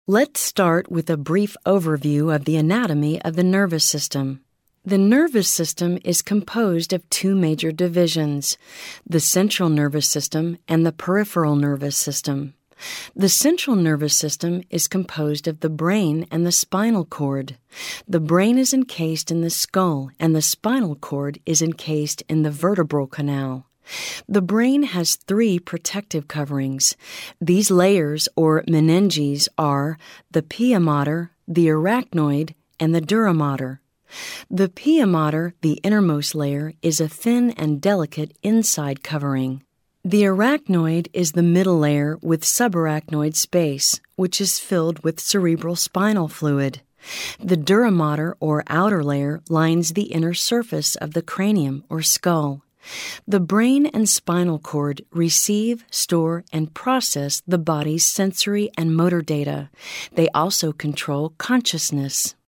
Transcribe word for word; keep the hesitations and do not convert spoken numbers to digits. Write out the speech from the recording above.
Let's start with a brief overview of the anatomy of the nervous system. The nervous system is composed of two major divisions, the central nervous system and the peripheral nervous system. The central nervous system is composed of the brain and the spinal cord. The brain is encased in the skull, and the spinal cord is encased in the vertebral canal. The brain has three protective coverings. These layers, or meninges, are the pia mater, the arachnoid, and the dura mater. The pia mater, the innermost layer, is a thin and delicate inside covering. The arachnoid is the middle layer with subarachnoid space, which is filled with cerebral spinal fluid. The dura mater, or outer layer, lines the inner surface of the cranium, or skull. The brain and spinal cord receive, store, and process the body's sensory and motor data. They also control consciousness.